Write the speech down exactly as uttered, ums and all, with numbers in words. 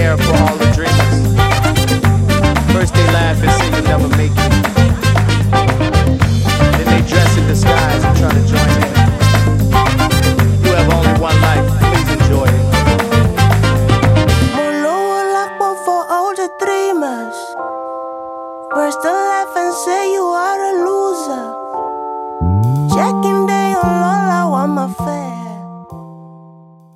care for all the dreamers. First they laugh and say you'll never make it. Then they dress in disguise and try to join in. You have only one life, please enjoy it. Monolog for all the dreamers. First they laugh and say you are a loser.